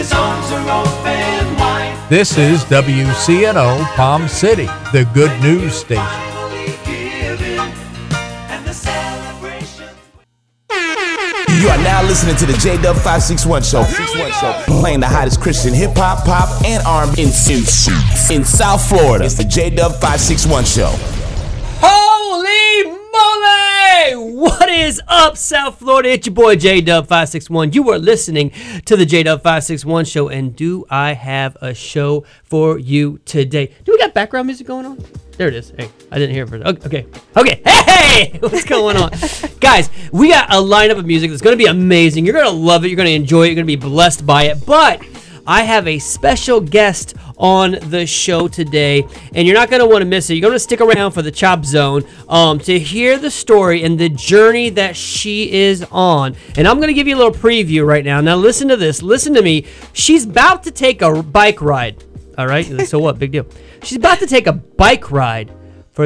his arms are open wide. This is WCNO Palm City, the good news station. You are now listening to the J-Dub 561 Show. Playing the hottest Christian hip-hop, pop, and R&B in South Florida. It's the J-Dub 561 Show. Holy moly! What is up, South Florida? It's your boy J-Dub 561. You are listening to the J-Dub 561 Show, and do I have a show for you today? Do we got background music going on? There it is. Hey, I didn't hear it first. Okay. Hey! What's going on? Guys, we got a lineup of music that's going to be amazing. You're going to love it. You're going to enjoy it. You're going to be blessed by it. But I have a special guest on the show today, and you're not going to want to miss it. You're going to stick around for the Chop Zone to hear the story and the journey that she is on. And I'm going to give you a little preview right now. Now, listen to this. Listen to me. She's about to take a bike ride. All right? So what? Big deal. She's about to take a bike ride for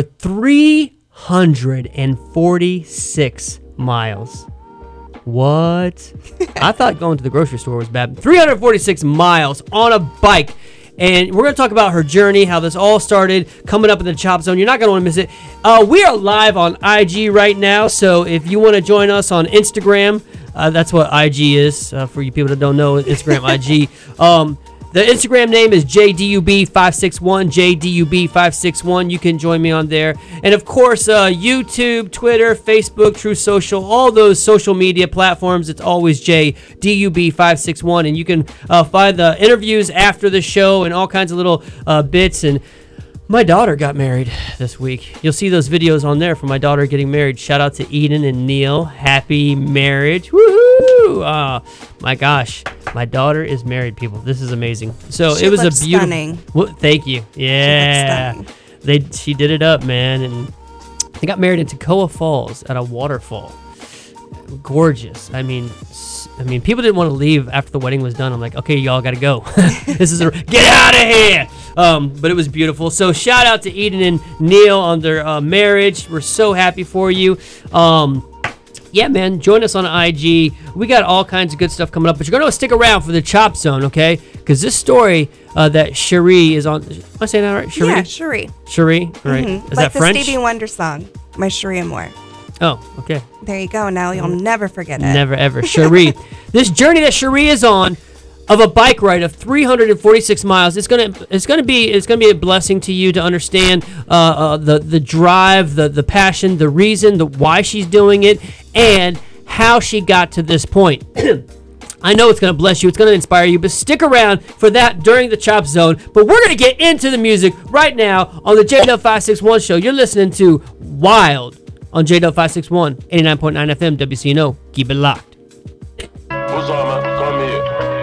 346 miles. What? I thought going to the grocery store was bad. 346 miles on a bike. And we're going to talk about her journey, how this all started, coming up in the Chop Zone. You're not going to want to miss it. We are live on IG right now, so if you want to join us on Instagram, that's what IG is, for you people that don't know, Instagram, IG. The Instagram name is JDUB561, JDUB561. You can join me on there. And of course, YouTube, Twitter, Facebook, True Social, all those social media platforms, it's always JDUB561. And you can find the interviews after the show and all kinds of little bits. And my daughter got married this week. You'll see those videos on there for my daughter getting married. Shout out to Eden and Neil. Happy marriage. Woohoo! Oh, my gosh. My daughter is married, people. This is amazing. So it was a beautiful. Stunning. Well, thank you. Yeah. She did it up, man, and they got married in Toccoa Falls at a waterfall. Gorgeous. I mean, people didn't want to leave after the wedding was done. I'm like, okay, y'all got to go. This is get out of here. But it was beautiful. So shout out to Eden and Neil on their marriage. We're so happy for you. Yeah, man, join us on IG. We got all kinds of good stuff coming up, but you're going to stick around for the Chop Zone, okay? Because this story that Cherie is on, am I saying that right? Cherie? Yeah, Cherie. Cherie, right? Mm-hmm. Is like that French? the Stevie Wonder song, My Cherie Amour. Oh, okay. There you go. Now you'll never forget it. Never, ever. Cherie. This journey that Cherie is on of a bike ride of 346 miles, it's gonna be a blessing to you to understand the drive, the passion, the reason, the why she's doing it, and how she got to this point. I know it's going to bless you. It's going to inspire you. But stick around for that during the Chop Zone. But we're going to get into the music right now on the J-Dub 561 Show. You're listening to Wild on J-Dub 561, 89.9 FM, WCNO. Keep it locked. What's up, man? Come here.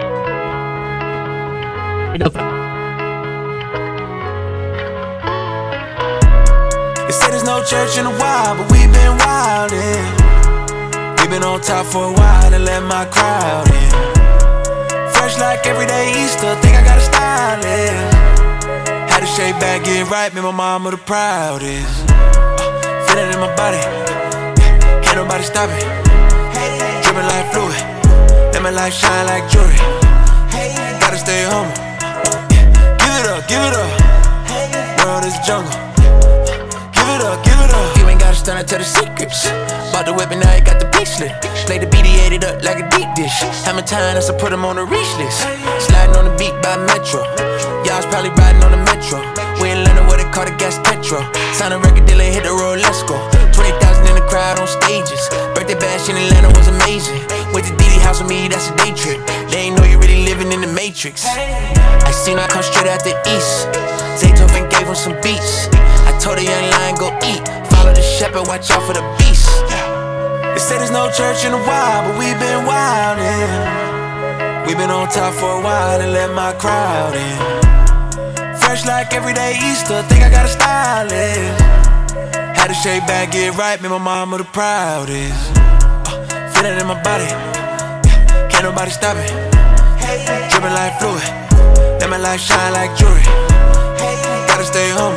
They say there's no church in a while, but we've been wildin'. We've been on top for a while and let my crowd in. Fresh like everyday Easter, think I got a stylist. Had to shake back, get right, make my mama the proudest. Feel it in my body, can't nobody stop it. Drippin' like fluid, let my light shine like jewelry. Gotta stay humble, give it up. World is jungle, give it up. You ain't gotta stand and tell the secrets. Bought the whip and now you got the beat slip. Play the beat, he ate it up like a deep dish. How many times I put him on the reach list? Sliding on the beat by Metro. Y'all's probably riding on the Metro. We in London where they call the gas petrol. Sign a record deal and hit the road, let's go. 20,000 in the crowd on stages. Birthday bash in Atlanta was amazing. Went to Diddy house with me, that's a day trip. They ain't know you really living in the Matrix. I seen her come straight out the east. Zaytoven gave him some beats. I told the young lion go eat. Follow the shepherd, watch out for the beast. They say there's no church in a while, but we've been wildin'. We've been on top for a while and let my crowd in. Fresh like everyday Easter, think I got a stylist. Had to shake back, get right, make my mama the proudest. Feel it in my body, can't nobody stop it. Drippin' like fluid, let my light shine like jewelry. Gotta stay humble,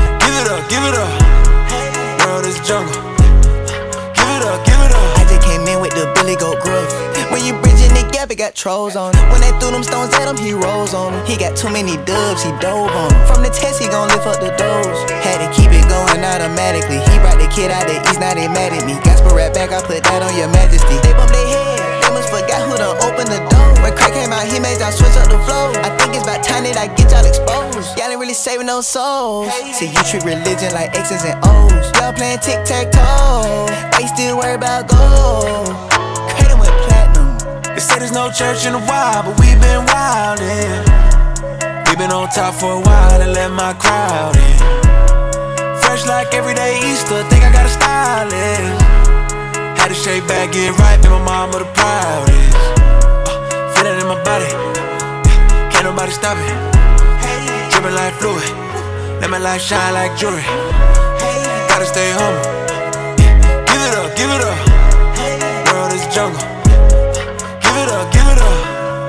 give it up. World is jungle, give it up. I just came in came with the Billy Goat Gruff. When you bridging the gap, it got trolls on it. When they threw them stones at him, he rose on them. He got too many dubs, he dove on them. From the test, he gon' lift up the doors. Had to keep it going automatically. He brought the kid out the east, now they mad at me. Gospel rap back, I put that on your majesty. They bump their head, they must forgot who done opened the door. When crack came out, he made y'all switch up the flow. I think it's about time that I get y'all exposed. Y'all ain't really saving no souls. See, you treat religion like X's and O's. Y'all playing tic-tac-toe, they still worry about gold. Credit with platinum. They say there's no church in a while, but we been wildin'. We been on top for a while and let my crowd in. Fresh like everyday Easter, think I got a stylist. Had to shake back, get right, be my mama the proudest. Feel it in my body, can't nobody stop it. Drippin' like fluid, let my light shine like jewelry. Gotta stay humble, give it up, give it up. World is jungle, give it up, give it up.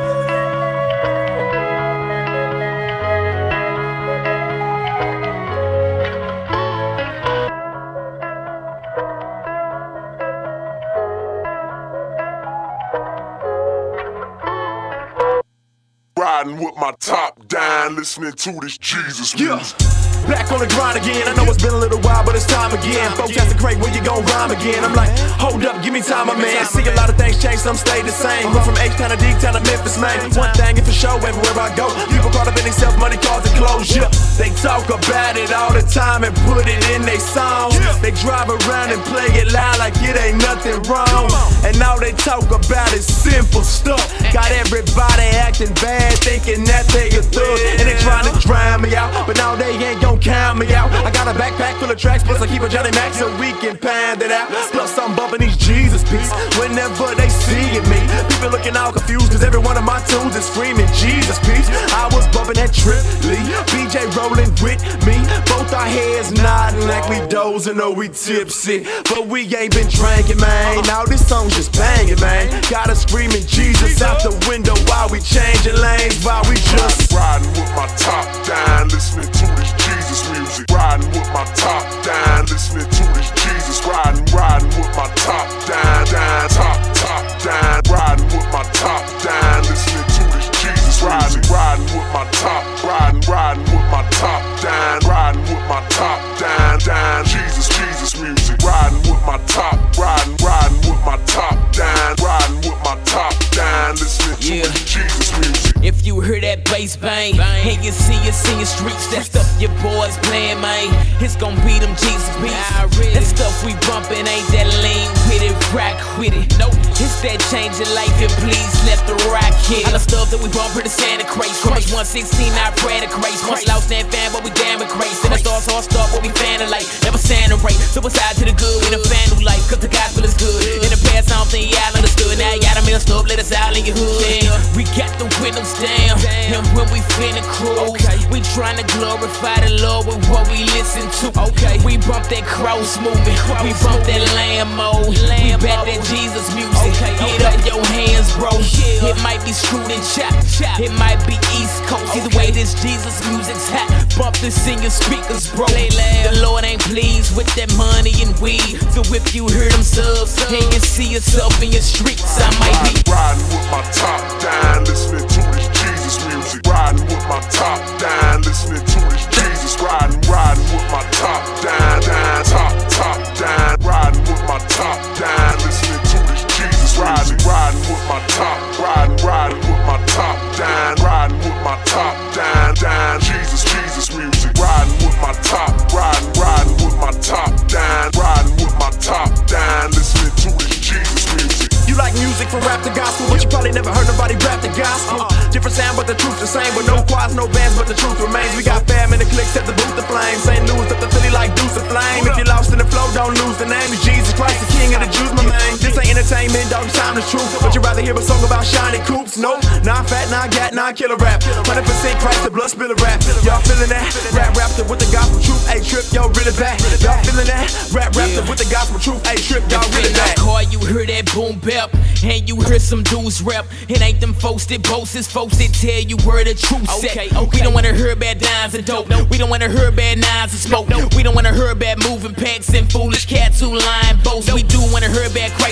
Riding with my top down, listening to this Jesus music. Back on the grind again, I know it's been a little while, but it's time again. Folks asking Craig, when you gon' rhyme again? I'm like, hold up, give me time, my man. See a lot of things change, some stay the same. But from H-Town to D-Town to Memphis, man. One thing is for sure, everywhere I go, people caught up in themselves, money, cars, and clothes, yeah. They talk about it all the time and put it in they songs. They drive around and play it loud like it ain't nothing wrong. And all they talk about is simple stuff. Got everybody acting bad, thinking that they a thug. And they trying to drown me out, but now they ain't gon' count me out. I got a backpack full of tracks, plus I keep a Johnny Mac so we can pound it out. Plus I'm bumping these Jesus beats whenever they seeing me. People looking all confused cause every one of my tunes is screaming Jesus peace. I was bumping that Trip Lee, BJ rolling with me. Both our heads nodding like we dozing or we tipsy. But we ain't been drinking, man. Now this song's just banging, man. Got us screaming Jesus out the window while we changing lanes, while we just riding with my top down, listening to this Jesus music. Riding with my top down, listening to this Jesus. Riding with my top down, top down. Riding with my top down, listening to this Jesus. Riding with my top, riding with my top down, riding with my top down. Jesus music. Riding with my top, riding with my top down, riding with my top down, listening to this Jesus music. If you hear that bass bang, and you see us in your streets, that stuff your boys playing, man. It's gon' be them Jesus beats. That stuff we bumpin' ain't that lean with it, rock with it. Nope, it's that change your life and please let the rock hit. All the stuff that we bump for the Santa Craze. From 116, I pray to grace. Once lost that fan, but we damn it crazy. And the stars all start what we fanning like. Never stand a rate. Suicide to the good, we done fan new life, cause the gospel is good. In the past, I don't think y'all understood. Now y'all done messed up, let us out in your hood. We got the windows down, and when we finna cruise, we tryna glorify the Lord with what we listen to. We bump that cross movement, we bump that Lambo, we bet that Jesus music. Get up your hands, bro. It might be screwed and chopped, it might be East Coast. Either way, this Jesus music's hot. Bump this in your speakers, bro. The Lord ain't pleased with that money and weed. So if you hear them subs and you see yourself in your streets, I might be riding with my top down, listening to this Jesus music. Riding with my top down, listening to this Jesus. Riding with my top down, top down. Riding with my top down, listening to this Jesus. Riding with my top, riding with my top down, riding with my top down. Jesus music. Riding with my top, riding with my top down, riding with my top down, listening to this Jesus music. You like music from rap to gospel, but you probably never heard nobody rap the gospel. Different sound, but the truth's the same. With no choirs, no bands, but the truth remains. We got fam in the clique, set the booth to flame. St. Louis up the Philly like Deuce of Flame. If you're lost in the flow, don't lose the name. It's Jesus Christ, the King of the Jews, my man. This ain't entertainment, dog, time the truth. But you rather hear a song about shiny coops? Nope, non-fat, non-gat, non-killer rap. 100% Christ, the blood spiller rap. Y'all feeling that? Rap raptor with the gospel truth. Hey, Trip, y'all really bad. Y'all feeling that? Rap raptor with the gospel truth. Hey, Trip, y'all really bad. Car, you hear that boom bap, and you hear some dudes rap. It ain't them folks that boast, it's folks that tell you where the truth set. We don't wanna hear bad dimes and dope. We don't wanna hear bad nines and smoke. We don't wanna hear bad moving packs and foolish cats who lying boast. We do wanna hear bad Christ that came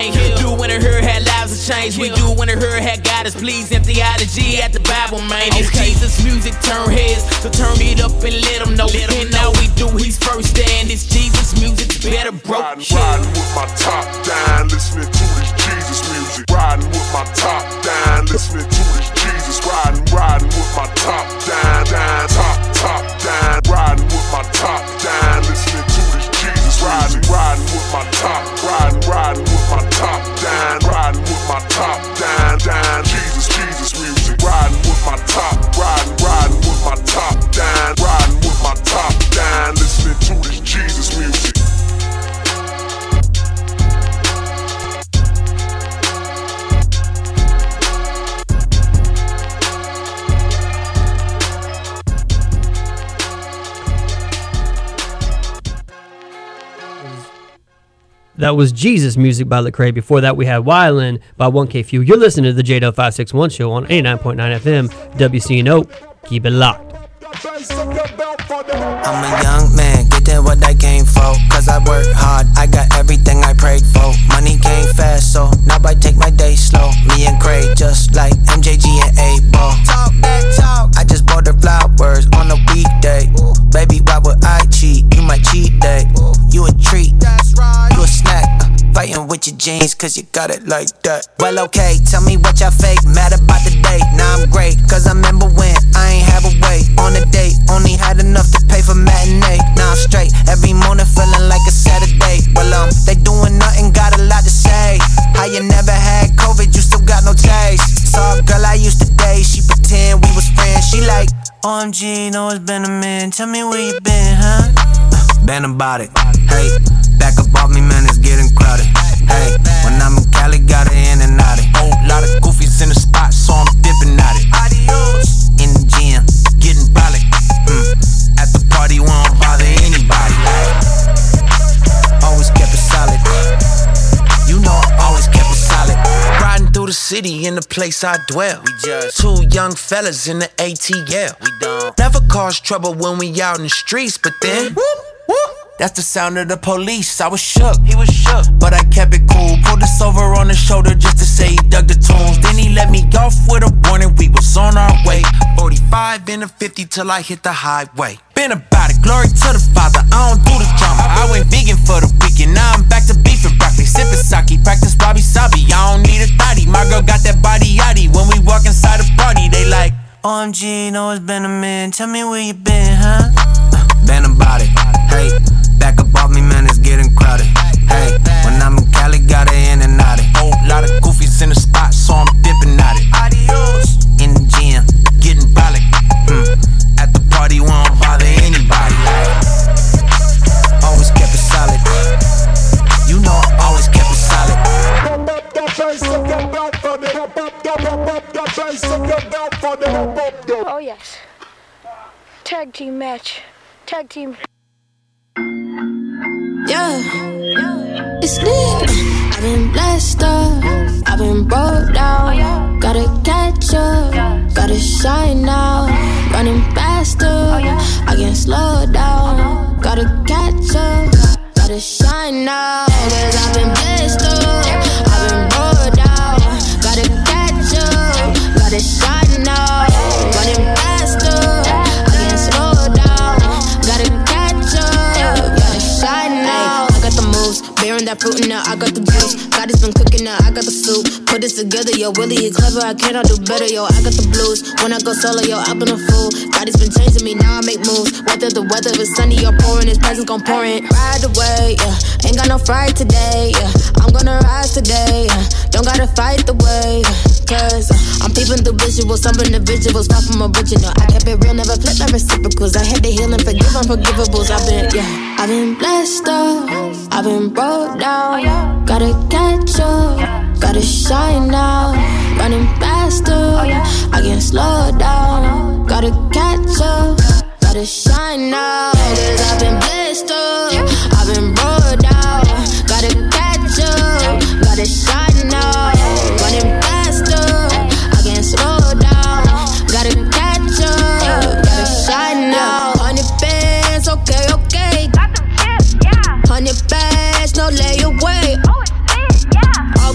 gang. Do when her had lives to change. We do when her had God is pleased. And theology at the Bible, man. It's Jesus music turn heads, so turn it up and let them know. And all we do, he's first and it's Jesus music. Better broke. Riding with my top down, listening to this Jesus music. Riding with my top down, listening to this Jesus. Riding with my top down, top down. Riding with my top down, listening to this Jesus. Riding with my top, riding with my top down, riding with my top down. Jesus music. Riding with my top, riding with my top down, riding with my top down, listening to this Jesus music. That was Jesus Music by Lecrae. Before that, we had Wyland by 1K Few. You're listening to the JDL 561 show on 89.9 FM, WCNO. Keep it locked. I'm a young man, getting what I came for. Cause I work hard, I got everything I prayed for. Money came fast, so now I take my day slow. Me and Craig, just like MJG and A-Ball. Talk that talk, I just bought her flowers on a weekday. Baby, why would I cheat? You my cheat day. You a treat, you a snack. Fighting with your jeans, cause you got it like that. Well, okay, tell me what y'all fake. Mad about the date, now I'm great. Cause I remember when I ain't have a wait on a date. Only had enough to pay for matinee. Now I'm straight, every morning feeling like a Saturday. Well, they doing nothing, got a lot to say. How you never had COVID, you still got no taste. Saw a girl I used to date, she pretend we was friends. She like, OMG, know it's been a minute. Tell me where you been, huh? Been about it, hey. Back up off me, man, it's getting crowded. Hey, when I'm in Cali, got it in and out it. Whole lot of goofies in the spot, so I'm dipping at it. Adios. In the gym, getting brolic. At the party, we don't bother anybody. Always kept it solid. You know I always kept it solid. Riding through the city in the place I dwell. We just two young fellas in the ATL. We don't never cause trouble when we out in the streets, but then whoop, whoop. That's the sound of the police, I was shook, he was shook. But I kept it cool, pulled us over on the shoulder just to say he dug the tunes. Then he let me off with a warning, we was on our way. 45 in the 50 till I hit the highway. Been about it, glory to the Father, I don't do the drama. I went vegan for the weekend, now I'm back to beef and broccoli. Sippin' sake, practice wabi-sabi, I don't need a thotty. My girl got that body yachty, when we walk inside a party, they like, OMG, know it's been a minute, tell me where you been, huh? Been about it, hey. Back up off me, man, it's getting crowded. Hey, when I'm in Cali, got it in and out it. Whole lot of goofies in the spot, so I'm dipping at it. Adios. In the gym, getting brolic. At the party, we don't bother anybody. Always kept it solid. You know I always kept it solid. Oh yes. Tag team match. Tag team. Yeah, it's lit. I've been blessed up, I've been broke down. Gotta catch up, gotta shine now. Running faster, I can't slow down. Gotta catch up, gotta shine now. Cause I've been blessed up, I've been broke down. Gotta catch up, gotta shine now. Running faster, I can't slow down. Gotta catch up, gotta shine now. I got the moves, bearing that fruit and now I got the juice. God has been cooking now, I got the soup. Put this together, yo, Willie is clever, I cannot do better, yo. I got the blues, when I go solo, yo, I've been a fool. God has been changing me, now I make moves. Whether the weather is sunny or pouring, his presence gon' pour in. Ride away, yeah, ain't got no fright today, yeah. I'm gonna rise today, yeah. Don't gotta fight the way, cause I'm peeping through visuals, some individuals far from original. I kept it real, never flip like reciprocals. I had to heal and forgive unforgivables. I've been blessed up, I've been broke down. Gotta catch up, gotta shine now. Running faster, I can't slow down. Gotta catch up, gotta shine now. Cause I've been blessed up, I've been broke down. Gotta catch up, gotta shine now. Running faster, I can't slow down. Gotta catch up, gotta shine now. 100 bands, okay, okay. 100 bands, no lay away.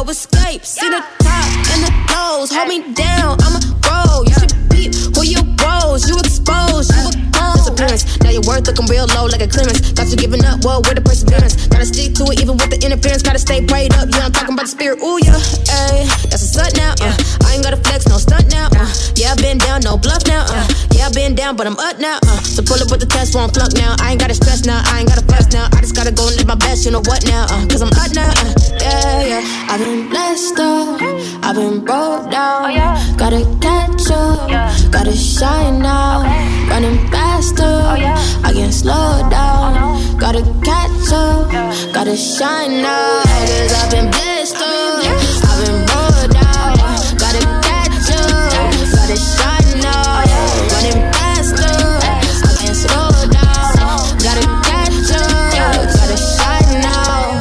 escape. See the top and the lows, hold me down, I'ma roll. You should peep who you rose, you exposed, you a disappearance. Now your worth looking real low like a clearance. Got you giving up, whoa, where the perseverance? Gotta stick to it even with the interference. Gotta stay prayed up, yeah, I'm talking about the spirit. Ooh, yeah, ayy, that's a slut now, I ain't gotta flex, no stunt now, yeah, I've been down, no bluff now, yeah, I've been down, but I'm up now, so pull up with the test, won't flunk now. I ain't gotta stress now, I ain't gotta fuss now. I just gotta go and live my best, you know what now, cause I'm up now, yeah, yeah. I've been blessed up, I've been broke down, gotta catch up, gotta shine now, running faster, I can't slow down, gotta catch up, gotta shine now, cause I've been blessed up, I've been broke down, gotta catch up, gotta shine now, running faster, I can't slow down, gotta catch up, gotta shine now.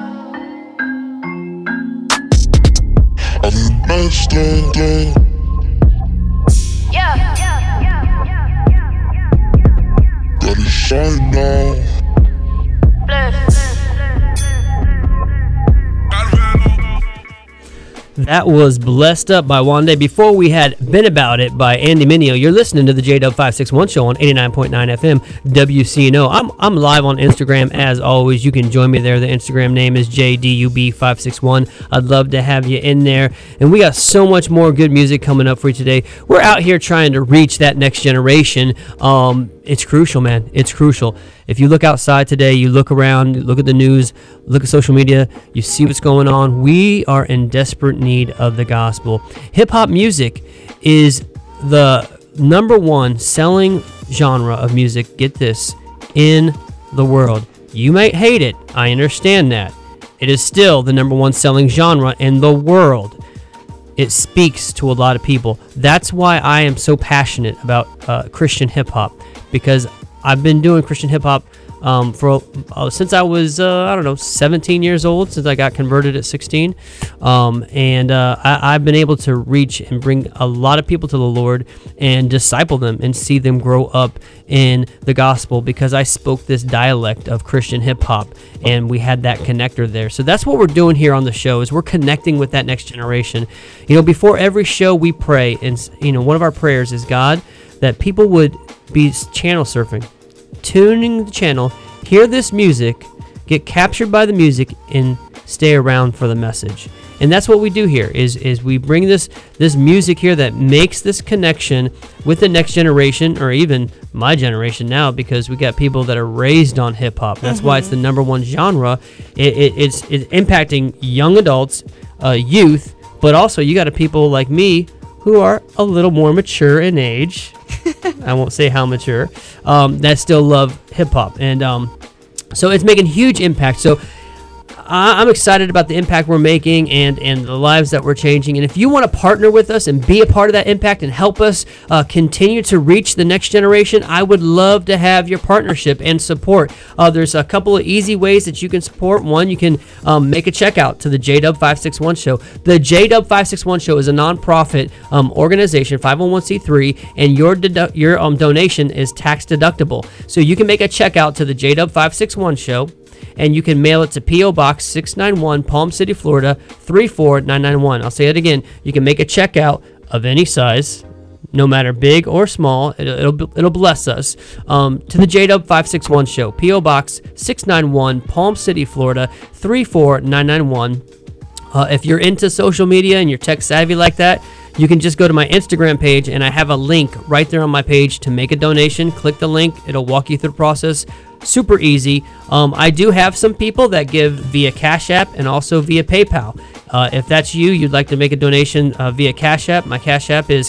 I've been blessed up. Gotta shine now. That was Blessed Up by Wande. Before we had Been About It by Andy Mineo. You're listening to the J-Dub 561 show on 89.9 FM WCNO. I'm live on Instagram as always. You can join me there. The Instagram name is JDUB561. I'd love to have you in there. And we got so much more good music coming up for you today. We're out here trying to reach that next generation. It's crucial, man. It's crucial. If you look outside today, you look around, you look at the news, look at social media, you see what's going on. We are in desperate need of the gospel. Hip-hop music is the number one selling genre of music, get this, in the world. You might hate it. I understand that. It is still the number one selling genre in the world. It speaks to a lot of people. That's why I am so passionate about Christian hip-hop, because I've been doing Christian hip-hop since I was, 17 years old, since I got converted at 16. I've been able to reach and bring a lot of people to the Lord and disciple them and see them grow up in the gospel, because I spoke this dialect of Christian hip-hop, and we had that connector there. So that's what we're doing here on the show, is we're connecting with that next generation. You know, before every show we pray, and one of our prayers is, God, that people would be channel surfing, tuning the channel, hear this music, get captured by the music, and stay around for the message. And that's what we do here, is we bring this music here that makes this connection with the next generation, or even my generation now, because we got people that are raised on hip-hop. That's why it's the number one genre. It's impacting young adults, youth, but also you got people like me who are a little more mature in age. I won't say how mature, that still love hip-hop. And so it's making huge impact. So I'm excited about the impact we're making and the lives that we're changing. And if you want to partner with us and be a part of that impact and help us continue to reach the next generation, I would love to have your partnership and support. There's a couple of easy ways that you can support. One, you can make a check out to the J-Dub 561 show. The J-Dub 561 show is a nonprofit organization, 501c3, and your donation is tax deductible. So you can make a check out to the J-Dub 561 show, and you can mail it to P.O. Box 691, Palm City, Florida, 34991. I'll say it again. You can make a check out of any size, no matter big or small. It'll bless us. To the J-Dub 561 show, P.O. Box 691, Palm City, Florida, 34991. If you're into social media and you're tech savvy like that, you can just go to my Instagram page, and I have a link right there on my page to make a donation. Click the link. It'll walk you through the process. Super easy. I do have some people that give via Cash App and also via PayPal. If that's you'd like to make a donation via Cash App, my Cash App is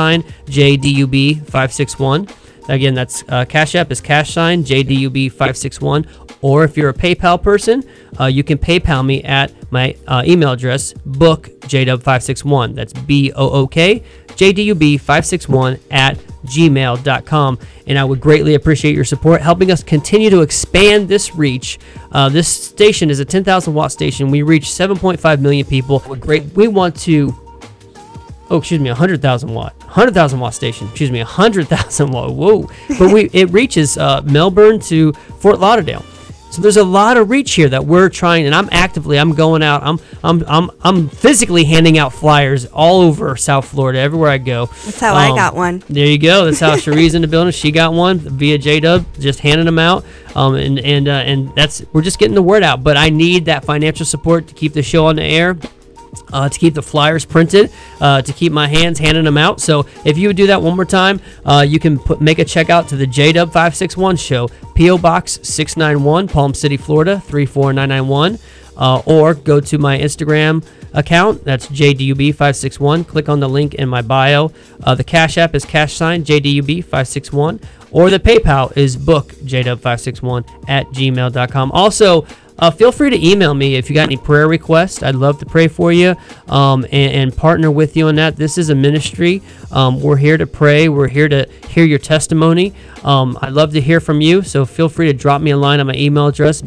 #JDUB561. Again, that's Cash App is #JDUB561. Or if you're a PayPal person, you can PayPal me at my email address, bookjdub561. That's BOOK JDUB561 at gmail.com. And I would greatly appreciate your support, helping us continue to expand this reach. This station is a 10,000 watt station. We reach 7.5 million people. We want to, 100,000 watt. 100,000 watt station. 100,000 watt. Whoa. But it reaches Melbourne to Fort Lauderdale. So there's a lot of reach here that we're trying, and I'm going out. I'm physically handing out flyers all over South Florida, everywhere I go. That's how I got one. There you go. That's how Cherie's in the building. She got one via J-Dub, just handing them out. And that's, we're just getting the word out. But I need that financial support to keep the show on the air. To keep the flyers printed, to keep my hands handing them out. So if you would do that one more time, you can make a check out to the J-Dub 561 show, P.O. Box 691, Palm City, Florida 34991, or go to my Instagram account. That's JDUB561. Click on the link in my bio. The Cash App is #JDUB561, or the PayPal is bookjdub561@gmail.com. Also, feel free to email me if you got any prayer requests. I'd love to pray for you and partner with you on that. This is a ministry. We're here to pray. We're here to hear your testimony. I'd love to hear from you, so feel free to drop me a line on my email address,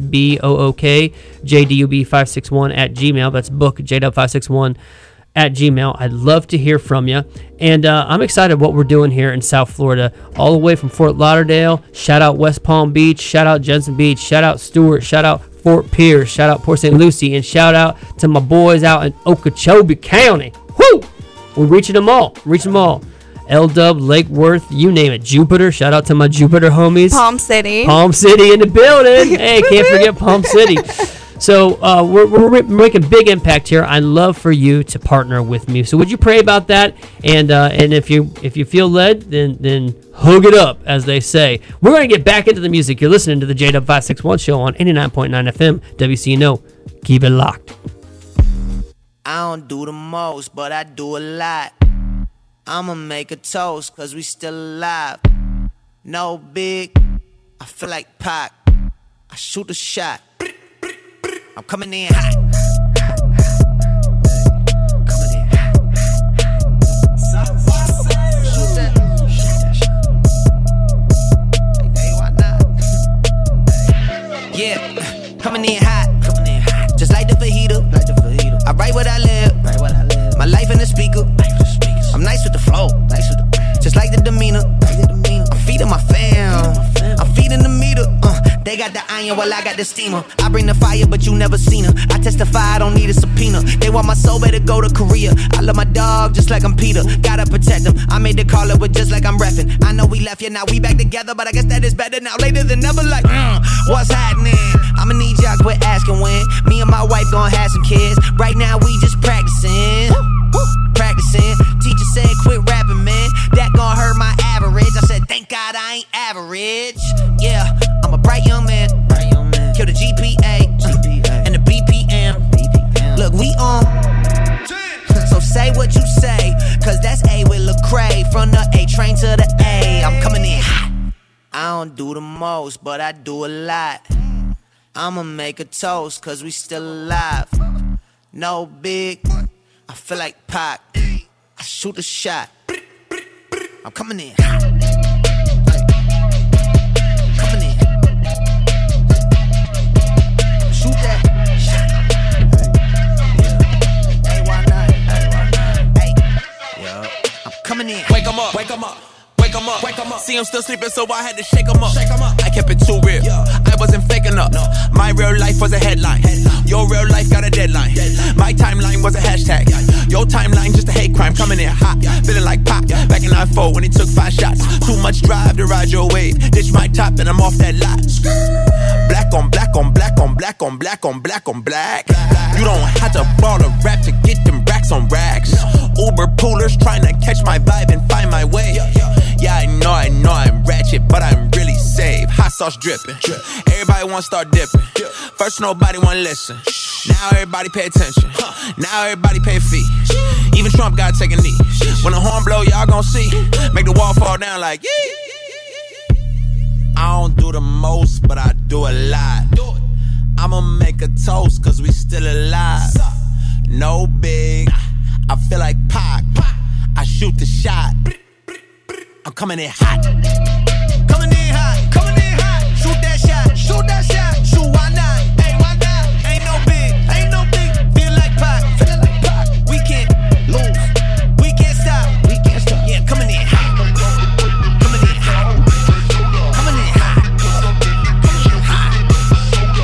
bookjdub561@gmail. That's bookjdub561@gmail. I'd love to hear from you. And I'm excited what we're doing here in South Florida, all the way from Fort Lauderdale. Shout out West Palm Beach. Shout out Jensen Beach. Shout out Stewart. Shout out Fort Pierce. Shout out Port St. Lucie. And shout out to my boys out in Okeechobee County. Woo! We're reaching them all. L-Dub, Lake Worth, you name it. Jupiter. Shout out to my Jupiter homies. Palm City in the building. Hey, can't forget Palm City. So we're making big impact here. I'd love for you to partner with me. So would you pray about that? And if you feel led, then hook it up, as they say. We're going to get back into the music. You're listening to the J-Dub 561 show on 89.9 FM WCNO. Keep it locked. I don't do the most, but I do a lot. I'ma make a toast, cause we still alive. No big, I feel like Pac. I shoot a shot. I'm coming in hot. Yeah, coming in hot. Just like the fajita. I write what I live. My life in the speaker. I'm nice with the flow. Just like the demeanor. I'm feeding my fam. I'm feeding the meter. They got the iron while I got the steamer. I bring the fire, but you never seen her. I testify, I don't need a subpoena. They want my soul, better go to Korea. I love my dog just like I'm Peter. Gotta protect him. I made the call up with just like I'm reffing. I know we left, yeah, now we back together, but I guess that is better now. Later than never, like, what's happening? I'ma need y'all quit asking when. Me and my wife gon' have some kids. Right now we just practicing. Teacher said quit rapping, man. That gon' hurt my average. I said thank God I ain't average. Yeah, I'm a bright young man. Kill the GPA and the BPM. Look, we on. So say what you say, cause that's A with Lecrae. From the A train to the A, I'm coming in hot. I don't do the most, but I do a lot. I'ma make a toast, cause we still alive. No big, I feel like Pac. I shoot a shot. I'm coming in hot. Coming in. Shoot that shot. Hey, why not? Hey, yo, I'm coming in. Wake 'em up. Wake 'em up. Wake 'em up. Wake 'em up. See him still sleeping, so I had to shake 'em up. I kept it too real. I wasn't faking up. My real life was a headline. Your real life got a deadline. My timeline was a hashtag. Your timeline just a hate crime. Coming in hot, feeling like Pac. Back in 94 when he took 5 shots. Too much drive to ride your wave. Ditch my top and I'm off that lot. Black on black on black on black on black on black on black. You don't have to ball a rap to get them racks on racks. Uber poolers trying to catch my vibe and find my way. Yeah, I know I'm ratchet, but I'm really safe. Hot sauce dripping. Everybody wanna start dipping. First nobody wanna listen. Now everybody pay attention. Now everybody pay a fee. Even Trump gotta take a knee. When the horn blow, y'all gon' see. Make the wall fall down like yee. I don't do the most, but I do a lot. I'ma make a toast, cause we still alive. No big, I feel like Pac. I shoot the shot. I'm coming in hot. Coming in hot. Coming in hot. Shoot that shot. Shoot that shot. Shoot, why not? Hey, why not? Ain't no big. Ain't no big. Feel like Pac. Feel like Pac. We can't lose. We can't stop. We can't stop. Yeah, coming in hot. Coming in hot. Coming in hot. Coming in hot.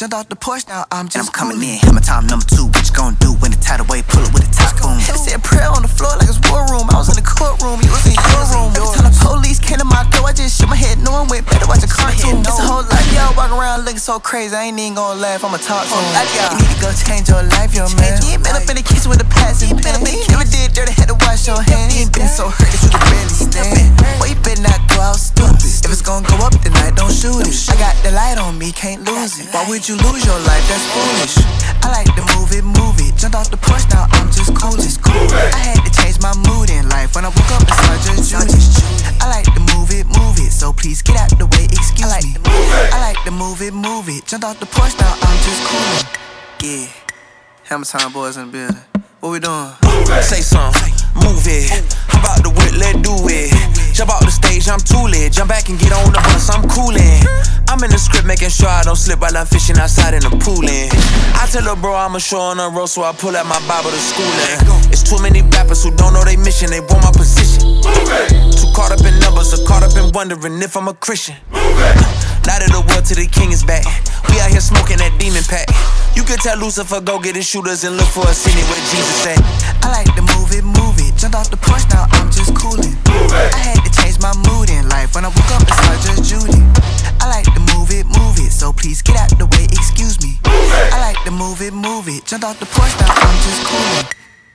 jumped off the porch, now I'm just coming in. Hammer time number 2, what you gon' do when the tidal wave pull up with the top boom? Had to say a prayer on the floor like it's war room. I was in the courtroom, you was in your room. Every time the police came to my door, I just shook my head, no one went better watch a cartoon. It's a whole life, y'all walking around looking so crazy, I ain't even gonna laugh, I'ma talk to him. You need to go change your life, your man. You ain't been up in the kitchen with a passing pen. Never did dirty, had to wash your hands. You ain't been so hurt that you could barely stand. Boy, you better not go out stupid. If it's gonna go up tonight, don't shoot it. I got the light on me, can't lose it. Why would you lose your life? That's foolish. I like to move it. Jumped off the porch, now I'm just coolin'. I had to change my mood in life. When I woke up, it's not just Judy. I like to move it. So please get out the way, excuse me. I like to move it. Jumped off the porch, now I'm just coolin'. Yeah, Hammer time boys in the building. What we doing? Say something, move it. How about the whip, let's do it. Jump out the stage, I'm too lit. Jump back and get on the bus, I'm coolin'. I'm in the script making sure I don't slip while I'm fishing outside in the poolin'. I tell her bro I'm a show on the road, so I pull out my Bible to schoolin'. It's too many rappers who don't know their mission, they want my position. Too caught up in numbers, or caught up in wondering if I'm a Christian. Now that the world to the king is back, we out here smoking that demon pack. You could tell Lucifer go get his shooters and look for a city where Jesus at. I like to move it. Jumped off the porch, now I'm just coolin'. I had to change my mood in life. When I woke up, it's not just Judy. I like to move it. So please get out the way, excuse me. I like to move it. Jumped off the porch, now I'm just coolin'.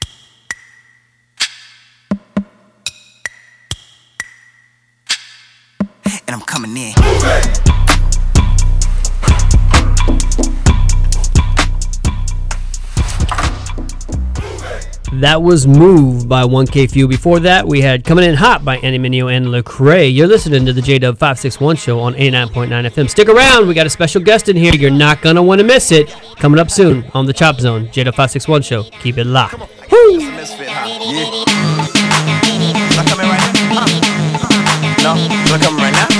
And I'm coming in. That was Move by 1K Few. Before that, we had Coming In Hot by Andy Mineo and Lecrae. You're listening to the JW 561 show on 89.9 FM. Stick around. We got a special guest in here. You're not going to want to miss it. Coming up soon on the Chop Zone, JW 561 show. Keep it locked. Woo! Misfit, huh? Yeah. Should I come in right now? No? Should I come in right now?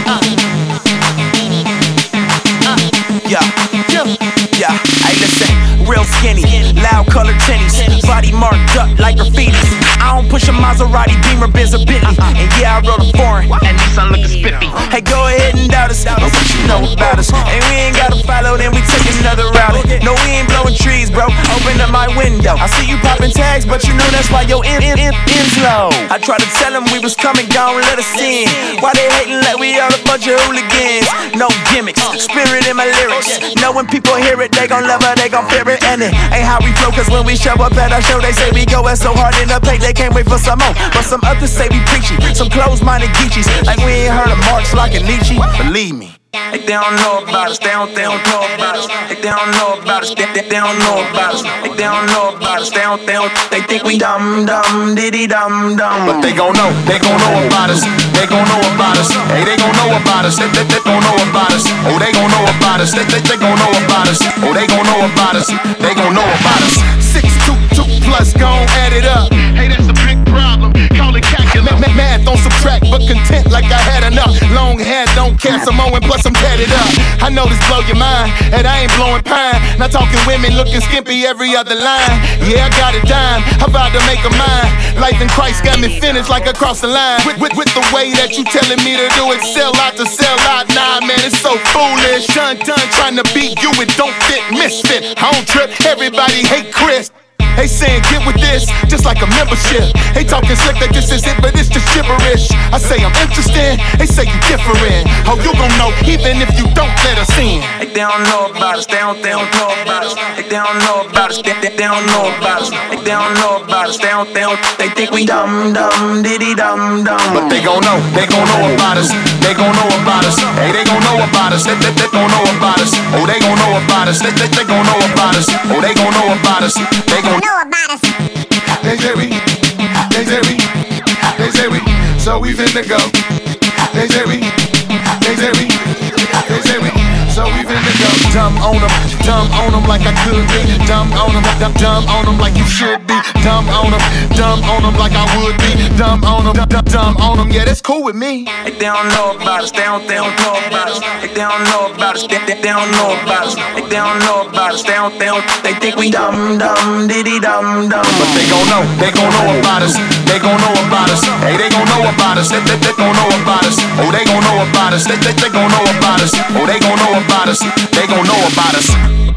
Yeah. Hey, listen. Real skinny, loud colored tennies, body marked up like graffiti. I don't push a Maserati, Beamer, Benz, or Bentley. And yeah, I rode a foreign, and Nissan looking spiffy. Hey, go ahead and doubt us, but what you know about us? And we ain't gotta follow, then we take another route. No, we ain't blowing trees, bro. Open up my window. I see you popping tags, but you know that's why your end's low. I tried to tell them we was coming, gone, let us in. Why they hating like we all a bunch of hooligans? No gimmicks, spirit in my lyrics. Know when people hear it, they gon' love it, they gon' fear it. And it ain't how we flow, cause when we show up at our show, they say we going so hard in the paint, they can't wait for some more. But some others say we preachy, some closed-minded geechies, like we ain't heard of Marx like a Nietzsche. Believe me. Like they don't know about us, they don't know about us. Like they don't know about us, they don't know about us. Like they don't know about us, they think we dumb, diddy dumb. But they gon' know about us. They gon' know about us. Hey, they gon' know about us. They gon' know about us. Oh, they gon' know about us. They gon' know about us. Oh, they gon' know about us. They gon' know about us. 622 plus, gon' add it up. Hey, that's a big problem. Call it calculus. Math don't subtract, but content like I had enough. Long hair don't care, Samoan plus I'm tatted up. I know this blow your mind, and I ain't blowing pine. Not talking women looking skimpy every other line. Yeah, I got a dime, I'm about to make a mine. Life in Christ got me finished like across the line. With the way that you telling me to do it, sell out to sell out. Nah, man, it's so foolish. Done, trying to beat you, it don't fit. Misfit, I don't trip, everybody hate Chris. They saying get with this, just like a membership. They talking slick that this is it, but it's just gibberish. I say I'm interested, they say you different. How you gon' know even if you don't let us in? Like they don't know about us, they don't know about us. Like they don't know about us, they don't know about us. Like they don't know about us, they think we dumb, diddy dumb. But they gon' know about us. They gon' know about us. Hey, they gon' know about us. They gon' know about us. Oh, they gon' know about us. They gon' know about us. Oh, they gon' know about us. They gon' know about us. They say we, so we finna go. They say we, so we finna go. Dumb on them like I could be. Dumb on them like you should be. Dumb on them like I would be. Dumb on them, yeah, that's cool with me. Like they don't know about us, they don't know about us. Like they don't know about us, they don't know about us. Like they don't know about us, they think we dumb, diddy dumb. But they gon' know about us. They gon' know about us. Hey, they gon' know about us. They gon' know about us. Oh, they gon' know about us. They gon' know about us. Oh, they gon' know about us. They gon' don't know about us.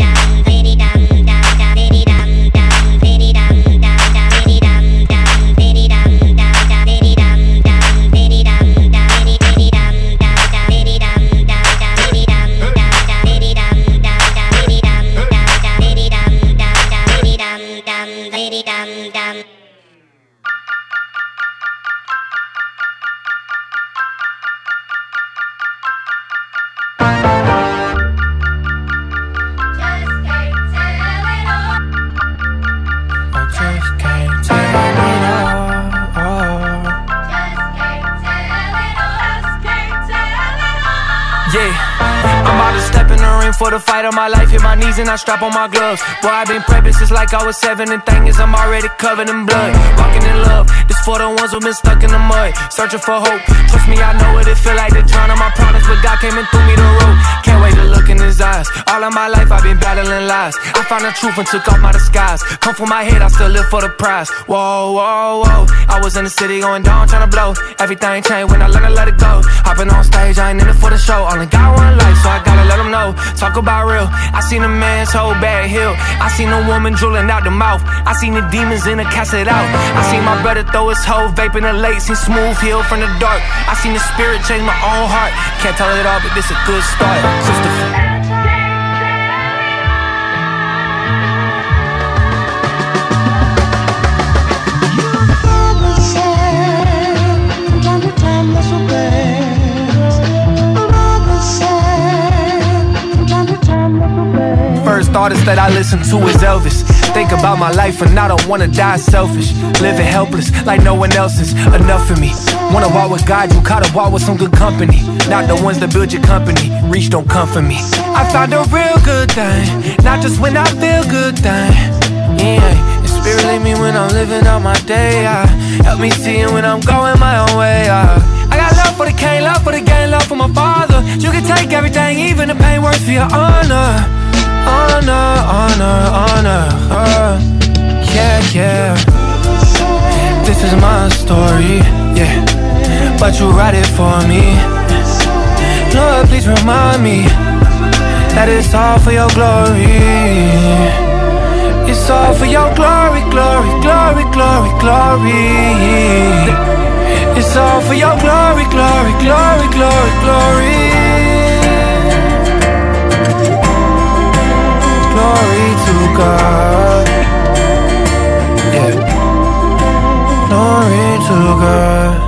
For the fight of my life, hit my knees and I strap on my gloves. Boy, I've been prepping since like I was 7, and thing is I'm already covered in blood. Walking in love, this for the ones who've been stuck in the mud, searching for hope. Trust me, I know what it feel like to drown on my problems, but God came and threw me the rope. Can't wait to look in his eyes. All of my life I've been battling lies. I found the truth and took off my disguise. Come from my head, I still live for the prize. Whoa, whoa, whoa. I was in the city going down, trying to blow. Everything changed when I learned to let it go. Hopping on stage, I ain't in it for the show. Only got one life, so I gotta let them know. Talk about real. I seen a man's whole bad hill. I seen a woman drooling out the mouth. I seen the demons in her cast it out. I seen my brother throw his hoe vaping the late. Seen smooth heal from the dark. I seen the spirit change my own heart. Can't tell it all, but this a good start. Christopher. First artist that I listen to is Elvis. Think about my life and I don't wanna die selfish. Living helpless like no one else is enough for me. Wanna walk with God, you gotta walk with some good company. Not the ones that build your company. Reach don't come for me. I found a real good thing, not just when I feel good thing. Yeah, and spirit lead me when I'm living out my day. Help me see it when I'm going my own way. I got love for the king, love for the game, love for my father. You can take everything, even the pain works for your honor. Honor, honor, honor, yeah, yeah. This is my story, yeah. But you write it for me. Lord, please remind me that it's all for your glory. It's all for your glory, glory, glory, glory, glory. It's all for your glory, glory, glory, glory, glory. Glory to God. Yeah. Glory to God.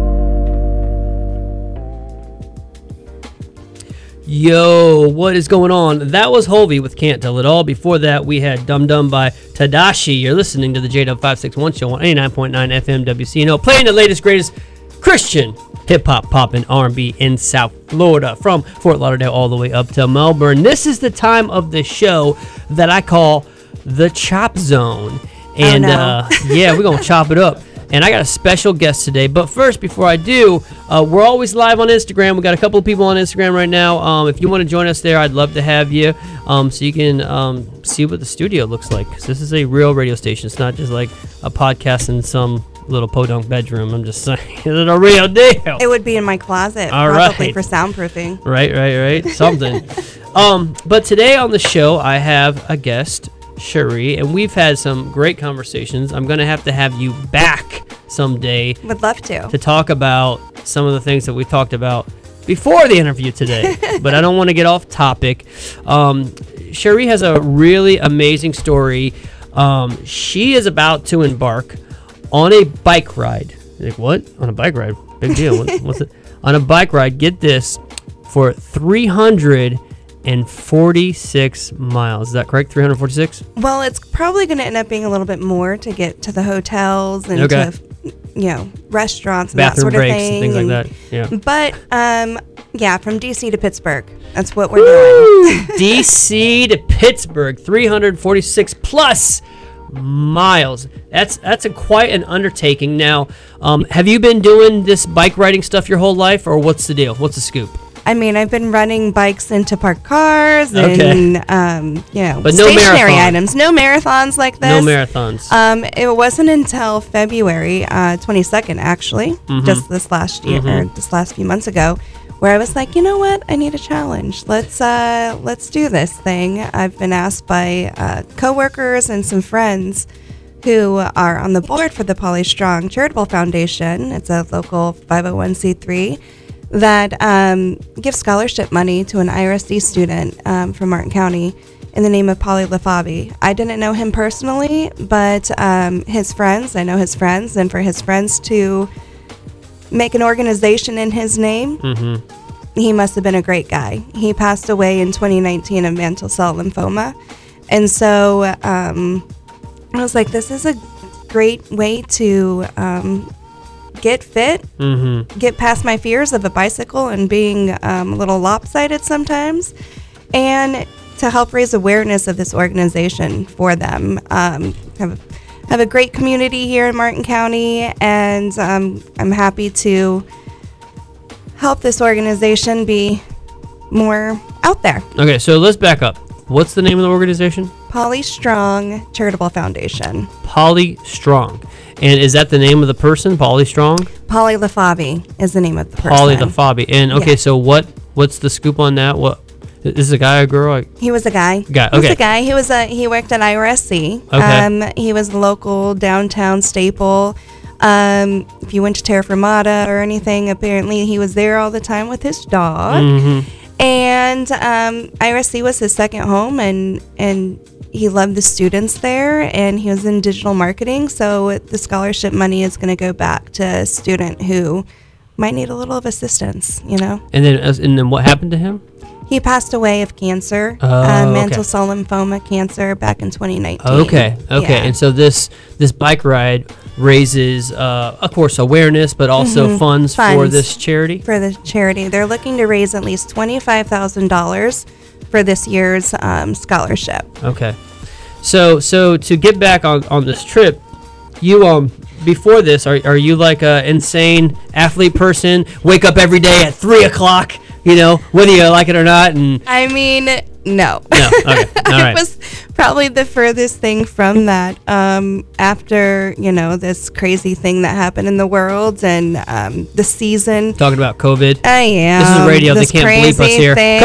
Yo, what is going on? That was Hovey with Can't Tell It All. Before that, we had Dum Dum by Tadashi. You're listening to the JW561 show on 89.9 FM WCNO, playing the latest, greatest Christian hip-hop, pop, and R&B in South Florida, from Fort Lauderdale all the way up to Melbourne. This is the time of the show that I call the Chop Zone. And yeah, we're going to chop it up. And I got a special guest today. But first, before I do, we're always live on Instagram. We got a couple of people on Instagram right now. If you want to join us there, I'd love to have you, so you can see what the studio looks like. 'Cause this is a real radio station. It's not just like a podcast in some little podunk bedroom. I'm just saying, it's a real deal. It would be in my closet, all probably right, for soundproofing. Right. Something. But today on the show, I have a guest, Cherie, and we've had some great conversations. I'm going to have you back someday. Would love to talk about some of the things that we talked about before the interview today. But I don't want to get off topic. Cherie has a really amazing story. She is about to embark on a bike ride. Like, what? On a bike ride? Big deal. What's it? On a bike ride, get this, for 346 miles. Is that correct? 346? Well, it's probably going to end up being a little bit more to get to the hotels and to, restaurants and bathroom that sort of breaks thing. And things like that. Yeah. But, yeah, from D.C. to Pittsburgh. That's what we're doing. D.C. to Pittsburgh, 346 plus miles. That's quite an undertaking. Now, have you been doing this bike riding stuff your whole life, or what's the deal? What's the scoop? I mean, I've been running bikes into parked cars and, but stationary items. No marathons like this. No marathons. It wasn't until February 22nd, actually, just this last year, or this last few months ago, where I was like, you know what? I need a challenge. Let's do this thing. I've been asked by coworkers and some friends who are on the board for the Polly Strong Charitable Foundation. It's a local 501c3 that gives scholarship money to an IRSD student from Martin County in the name of Polly LaFabi. I didn't know him personally, but his friends, I know his friends, and for his friends to make an organization in his name, he must have been a great guy. He passed away in 2019 of mantle cell lymphoma. And so I was like, this is a great way to get fit, get past my fears of a bicycle and being a little lopsided sometimes, and to help raise awareness of this organization for them. Have a great community here in Martin County, and I'm happy to help this organization be more out there. Okay, so let's back up. What's the name of the organization? Polly Strong Charitable Foundation. Polly Strong. And is that the name of the person, Polly Strong? Polly LaFabi is the name of the person. Polly LaFabi. And okay, so what's the scoop on that? What is this, a guy or girl? He was a guy. Guy. He was Okay. a guy. He worked at IRSC. Okay. He was a local downtown staple. If you went to Terra Firmata or anything, apparently he was there all the time with his dog. And IRSC was his second home, and he loved the students there, and he was in digital marketing. So the scholarship money is going to go back to a student who might need a little of assistance, you know. And then what happened to him? He passed away of cancer, Oh, mantle okay. cell lymphoma cancer, back in 2019. Okay. Yeah. And so this bike ride raises, of course, awareness, but also funds for this charity? For the charity. They're looking to raise at least $25,000 for this year's scholarship. Okay. So to get back on this trip, you before this, are you like a insane athlete person? Wake up every day at 3 o'clock, you know, whether you like it or not, and I mean, no. No. Okay. All right. It was probably the furthest thing from that. After, you know, this crazy thing that happened in the world and the season. Talking about COVID. I am. This is radio. They This can't bleep us crazy here. thing,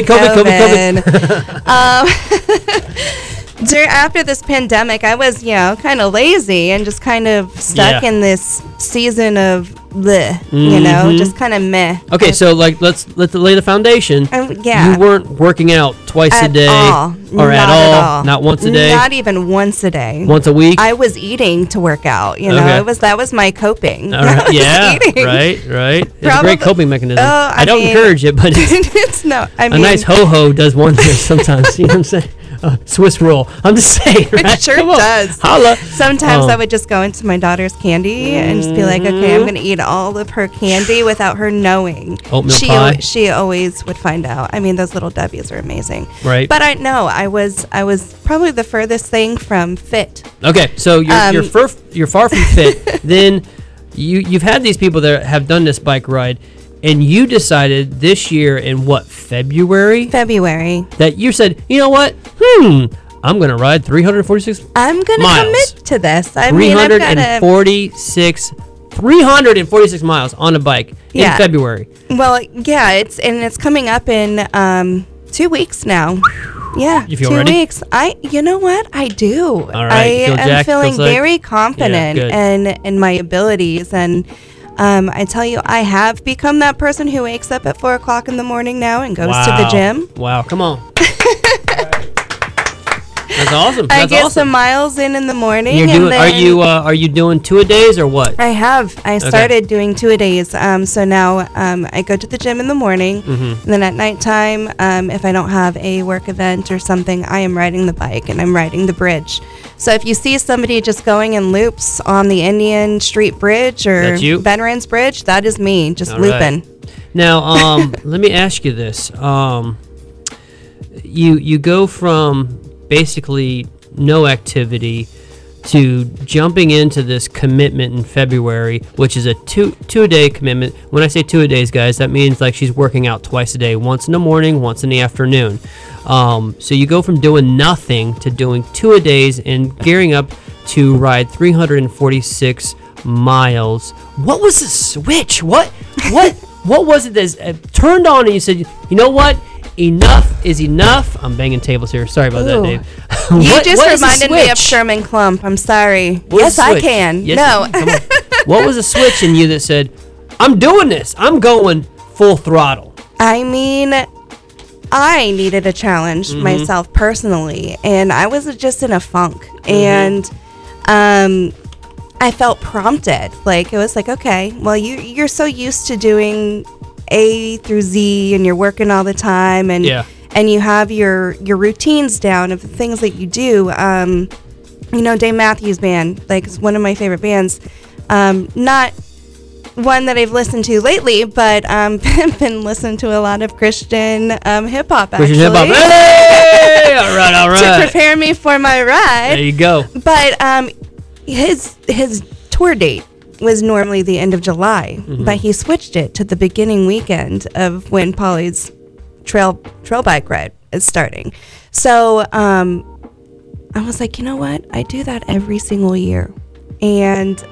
COVID. After this pandemic, I was, you know, kind of lazy and just kind of stuck in this season of bleh, you know, just kind of meh. Okay, so like let's lay the foundation. Yeah. You weren't working out twice a day all. or Not at all, not once a day. Not even once a day. Once a week. I was eating to work out. You know, Okay. that was my coping. All right. I was Yeah, eating. right. It's a great coping mechanism. Oh, I don't encourage it, but it's, it's no. I a mean, nice ho-ho does wonders sometimes. You know what I'm saying? Swiss roll. I'm just saying. Right? It sure Come on. does. Holla. Sometimes I would just go into my daughter's candy and just be like, okay, I'm going to eat all of her candy without her knowing. Oatmeal pie. She always would find out. I mean, those little W's are amazing. Right. But I was probably the furthest thing from fit. Okay, so you're far from fit. Then you've had these people that have done this bike ride, and you decided this year in what, February? February. That you said, you know what? I'm going to ride 346 I'm going to miles. commit to this. I mean, I've got to 346 miles on a bike in February. Well, yeah, it's coming up in 2 weeks now. Yeah, You feel 2 ready? weeks. You know what? I do. All right. I Feel am jacked? feeling Feels like- very confident Yeah, in my abilities, and I tell you, I have become that person who wakes up at 4 o'clock in the morning now and goes to the gym. Wow, come on. That's awesome. I That's get awesome. some miles in the morning. You're and doing, then are you doing 2-a-days or what? I have. I started doing 2-a-days. So now I go to the gym in the morning. And then at nighttime, if I don't have a work event or something, I am riding the bike and I'm riding the bridge. So if you see somebody just going in loops on the Indian Street Bridge or That's you? Veterans Bridge, that is me just All right. looping. Now, let me ask you this. You go from basically no activity to jumping into this commitment in February, which is a two-a-day commitment. When I say 2-a-days, guys, that means like she's working out twice a day, once in the morning, once in the afternoon. So you go from doing nothing to doing 2-a-days and gearing up to ride 346 miles. What was the switch? What What was it that turned on and you said, you know what? Enough is enough. I'm banging tables here. Sorry about that, Ooh. Dave. You just what is the reminded me of switch? Sherman Klump. I'm sorry. What's Yes, the I switch? can. Yes, No. come on. What was the switch in you that said, I'm doing this. I'm going full throttle? I mean, I needed a challenge Mm-hmm. myself personally, and I was just in a funk, Mm-hmm. and I felt prompted. Like, it was like, okay, well, you're so used to doing A through Z, and you're working all the time, and Yeah. and you have your routines down of the things that you do. Dave Matthews Band, like, it's one of my favorite bands. Not one that I've listened to lately, but been listening to a lot of Christian hip hop. Christian hip hop. Hey! All right, all To right. prepare me for my ride. There you go. But his tour date was normally the end of July, Mm-hmm. but he switched it to the beginning weekend of when Polly's trail bike ride is starting. So I was like, you know what? I do that every single year, and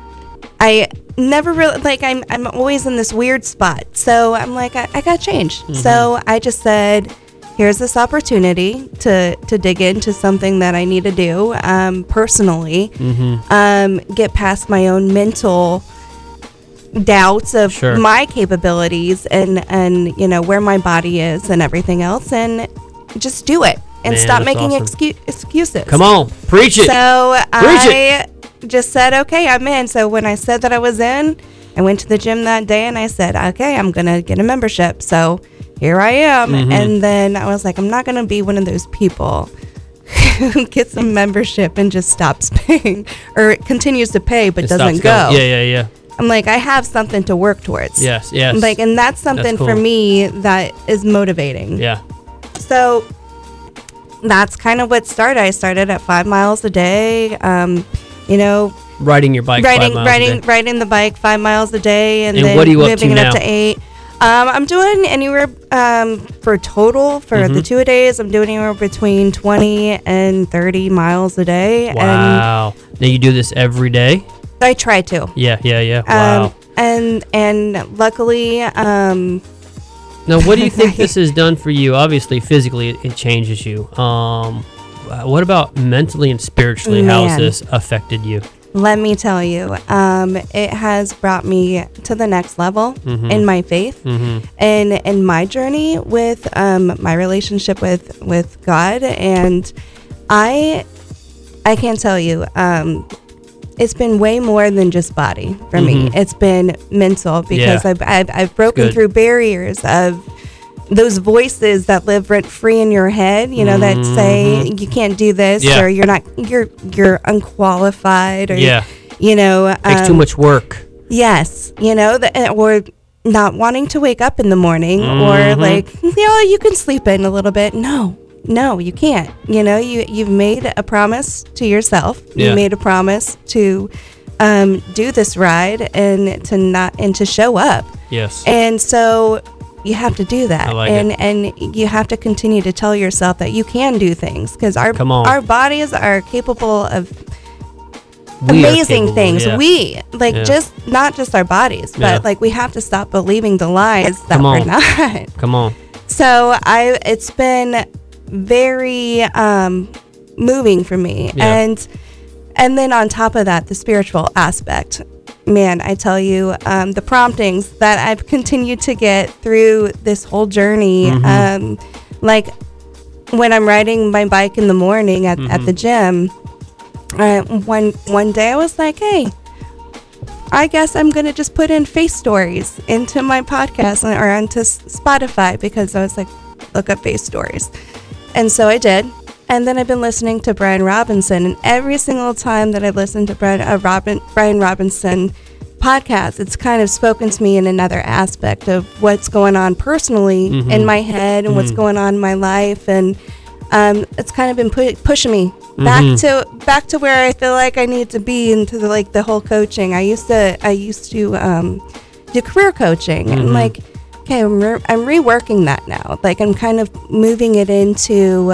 I never really, like, I'm always in this weird spot. So I'm like, I got to change. Mm-hmm. So I just said, here's this opportunity to dig into something that I need to do personally, Mm-hmm. get past my own mental doubts of Sure. my capabilities and where my body is and everything else, and just do it and Man, stop that's making awesome. excuses. Come on. Preach it. So Preach I just said, okay, I'm in. So when I said that I was in, I went to the gym that day and I said, okay, I'm going to get a membership. So here I am. Mm-hmm. And then I was like, I'm not going to be one of those people who gets a membership and just stops paying, or continues to pay but It doesn't stops go. going. Yeah. I'm like, I have something to work towards. Yes. Like, and that's something That's for cool. me that is motivating. Yeah. So that's kind of what started. I started at 5 miles a day. Riding your bike 5 miles a day. Riding the bike 5 miles a day, and And then what are you up moving to it up now? to 8. I'm doing anywhere for total for Mm-hmm. the 2 days. I'm doing anywhere between 20 and 30 miles a day, Wow. Now you do this every day? and I try to. Yeah. Wow. And luckily, Now, what do you think this has done for you? Obviously, physically, it changes you. What about mentally and spiritually? How has Man. this affected you? let me tell you, it has brought me to the next level in my faith and in my journey with my relationship with God. And I can't tell you, it's been way more than just body for me. It's been mental, because Yeah. I've broken Good. through barriers of those voices that live rent free in your head, you know, that say you can't do this, Yeah. or you're unqualified, or Yeah. you know, Takes too much work. Yes, you know, or not wanting to wake up in the morning, or like, you can sleep in a little bit. No, you can't. You know, you've made a promise to yourself. Yeah. You made a promise to do this ride and to show up. Yes. And so you have to do that. I like and it. and you have to continue to tell yourself that you can do things, because Come on. our bodies are capable of We are amazing capable, things. yeah. We like Yeah. just not just our bodies, but Yeah. like we have to stop believing the lies that Come we're on. not. Come on. So it's been very moving for me. Yeah. And then on top of that, the spiritual aspect. Man, I tell you, the promptings that I've continued to get through this whole journey, like when I'm riding my bike in the morning at the gym, one day I was like, hey, I guess I'm going to just put in face stories into my podcast or onto Spotify, because I was like, look up face stories. And so I did. And then I've been listening to Brian Robinson, and every single time that I listen to Brian Robinson podcast, it's kind of spoken to me in another aspect of what's going on personally in my head and what's going on in my life. And it's kind of been pushing me back to where I feel like I need to be, into the whole coaching. I used to do career coaching, and like, okay, I'm reworking that now. Like, I'm kind of moving it into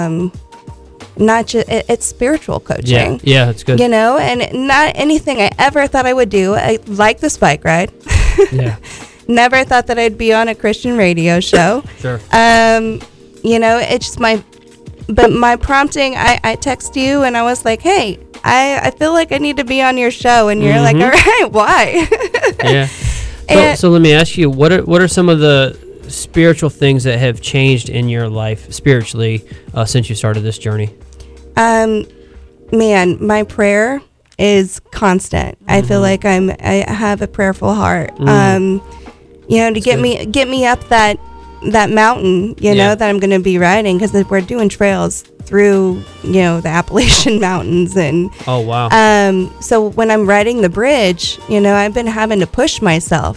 not just it's spiritual coaching. Yeah, it's good. You know, and not anything I ever thought I would do. I like this bike ride. Yeah. Never thought that I'd be on a Christian radio show. Sure. It's just but my prompting, I text you and I was like, hey, I feel like I need to be on your show. And you're like, all right, why? Yeah. So let me ask you, what are some of the spiritual things that have changed in your life spiritually since you started this journey? Man, my prayer is constant. I feel like I have a prayerful heart. To get me up that mountain, that I'm going to be riding, because we're doing trails through, the Appalachian Mountains. And oh, wow. So when I'm riding the bridge, I've been having to push myself.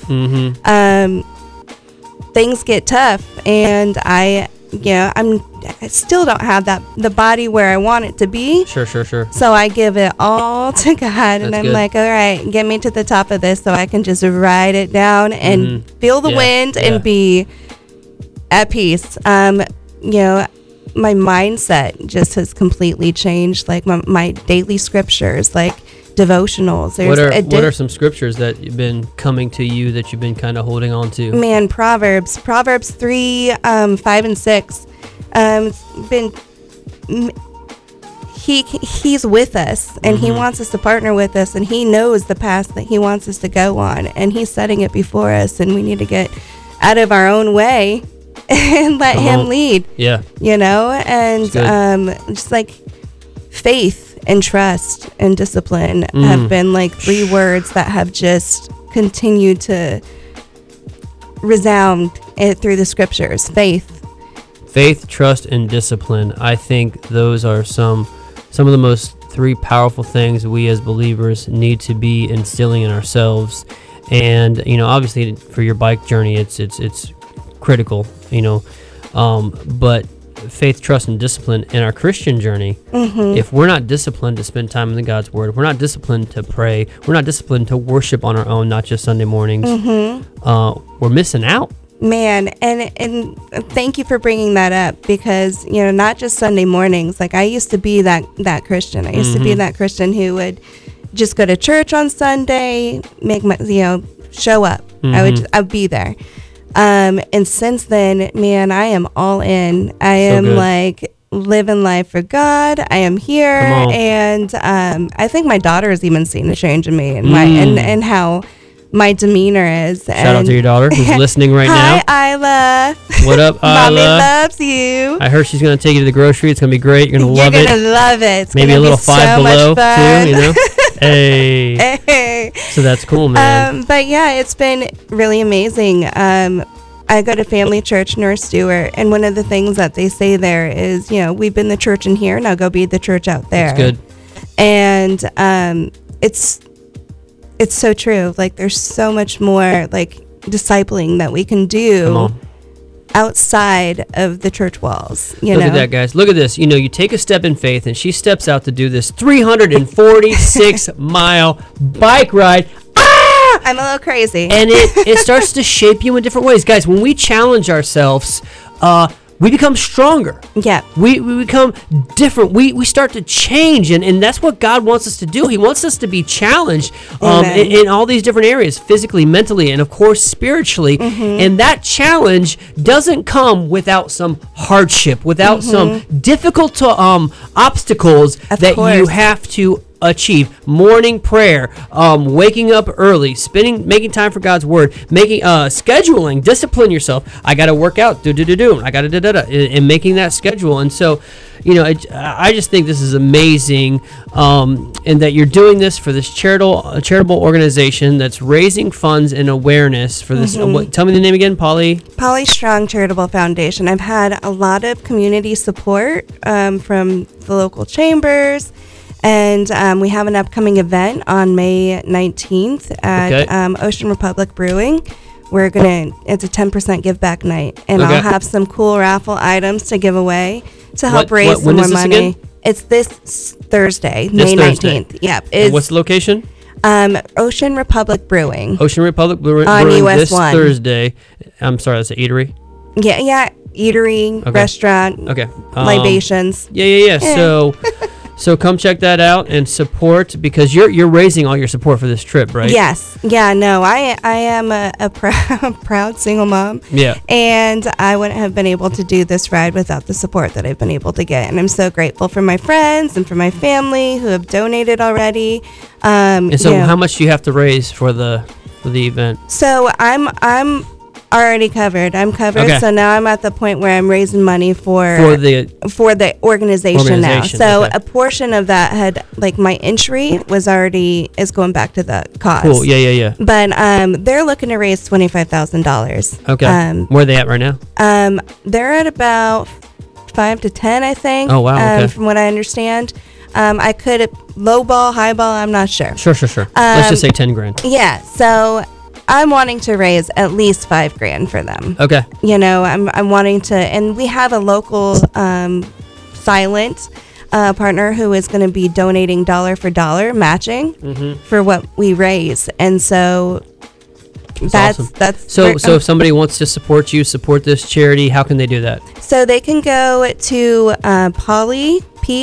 Things get tough, and I still don't have the body where I want it to be. Sure. So I give it all to God, and I'm good. like, all right, get me to the top of this so I can just ride it down and feel the wind and be at peace. My mindset just has completely changed. Like my daily scriptures, like devotionals. What are some scriptures that you've been coming to you that you've been kind of holding on to? Man, Proverbs 3, 5 and 6. He's with us, and he wants us to partner with us, and he knows the path that he wants us to go on, and he's setting it before us, and we need to get out of our own way and let him lead. Yeah. And just like faith and trust and discipline have been like 3 words that have just continued to resound through the scriptures. Faith, trust, and discipline. I think those are some of the most 3 powerful things we as believers need to be instilling in ourselves. And obviously for your bike journey, it's critical. But faith, trust, and discipline in our Christian journey. If we're not disciplined to spend time in God's Word, if we're not disciplined to pray, we're not disciplined to worship on our own, not just Sunday mornings, we're missing out. Man, and thank you for bringing that up, because not just Sunday mornings. Like I used to be that Christian. I used to be that Christian who would just go to church on Sunday, make my show up. I'd be there. And since then, man, I am all in. I am like living life for God. I am here, and I think my daughter has even seen a change in me and and how my demeanor is. Shout out to your daughter who's listening right now. Hi, Isla. What up, Isla? Mommy loves you. I heard she's going to take you to the grocery. It's going to be great. You're going to love it. You're going to love it. It's maybe a little Five Below too, Hey. So that's cool, man. But yeah, it's been really amazing. I go to Family Church North Stewart, and one of the things that they say there is, we've been the church in here, now go be the church out there. That's good. And it's so true. Like there's so much more like discipling that we can do outside of the church walls. Look at that, guys. Look at this. You take a step in faith, and she steps out to do this 346-mile bike ride. I'm a little crazy. And it starts to shape you in different ways. Guys, when we challenge ourselves, we become stronger. Yeah. We become different. We start to change, and that's what God wants us to do. He wants us to be challenged in all these different areas, physically, mentally, and of course spiritually. And that challenge doesn't come without some hardship, without some difficult obstacles you have to achieve. Morning prayer, waking up early, making time for God's Word, scheduling, discipline yourself. I got to work out, I got to and making that schedule. And so, I just think this is amazing, and that you're doing this for this charitable organization that's raising funds and awareness for this. Tell me the name again, Polly Strong Charitable Foundation. I've had a lot of community support from the local chambers. And we have an upcoming event on May 19th at Ocean Republic Brewing. It's a 10% give back night. And I'll have some cool raffle items to give away to help raise some more money. Again? It's this Thursday, May 19th. Yep. And what's the location? Ocean Republic Brewing. Ocean Republic Brewing on US this 1. Thursday. I'm sorry, that's an eatery? Yeah. Eatery, restaurant, libations. Yeah. So So come check that out and support, because you're raising all your support for this trip, right? Yes. Yeah, no, I am a proud single mom. Yeah. And I wouldn't have been able to do this ride without the support that I've been able to get. And I'm so grateful for my friends and for my family who have donated already. And so how much do you have to raise for the event? So I'm already covered. I'm covered. Okay. So now I'm at the point where I'm raising money for the organization now. So okay. a portion of that had, like, my entry is going back to the cause. Cool. Yeah. But they're looking to raise $25,000. Okay. Where are they at right now? They're at about 5 to 10, I think. Oh, wow. Okay. From what I understand. I could low ball, high ball, I'm not sure. Sure. Let's just say 10 grand. Yeah. So I'm wanting to raise at least $5,000 for them. Okay. You know, I'm wanting to, and we have a local silent partner who is going to be donating dollar for dollar matching for what we raise, and so that's awesome. that's so if somebody wants to support this charity, how can they do that? So they can go to Paulie,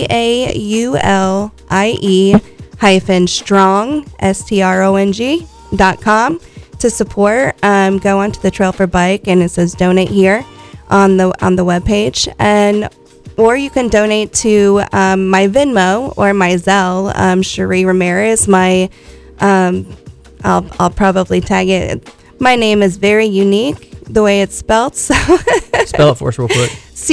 PAULIE -strong STRONG.com to support. Go onto the Trail for Bike and it says donate here on the webpage, or you can donate to my Venmo or my Zelle, Cherie Ramirez. I'll probably tag it. My name is very unique the way it's spelled. So spell it for us real quick.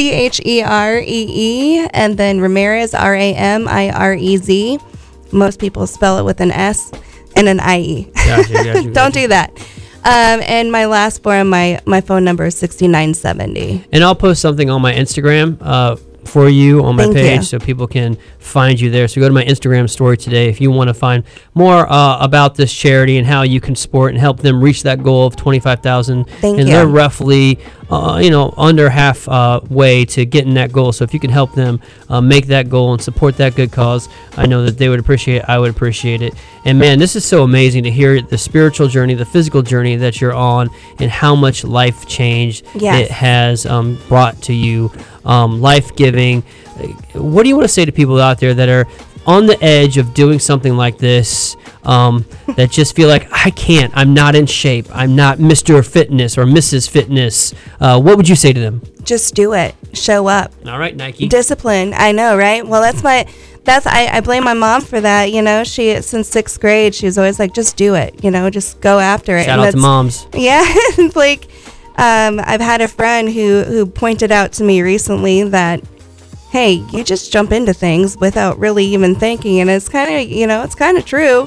CHEREE and then Ramirez, RAMIREZ. Most people spell it with an S and an IE. Gotcha. Don't do that. And my last four, my phone number is 6970. And I'll post something on my Instagram for you on my Thank page you. so people can find you there. So go to my Instagram story today if you want to find more about this charity and how you can support and help them reach that goal of $25,000. Thank and you. they're roughly under half way to getting that goal. So if you can help them make that goal and support that good cause, I know that they would appreciate it. I would appreciate it. And man, this is so amazing to hear the spiritual journey, the physical journey that you're on, and how much life change Yes. it has brought to you. Life-giving. What do you want to say to people out there that are on the edge of doing something like this, that just feel like, I'm not in shape, I'm not Mr. Fitness or Mrs. Fitness? What would you say to them? Just do it. Show up. All right, Nike. Discipline. I know, right? Well, I blame my mom for that. You know, she, since 6th grade, she was always like, just do it, just go after it. Shout And out to moms. Yeah. It's like, I've had a friend who pointed out to me recently that, hey, you just jump into things without really even thinking. And it's kind of, it's kind of true.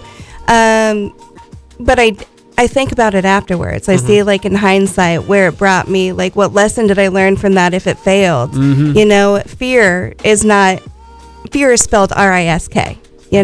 But I think about it afterwards. I see, like, in hindsight where it brought me, like, what lesson did I learn from that if it failed? Fear is spelled R-I-S-K,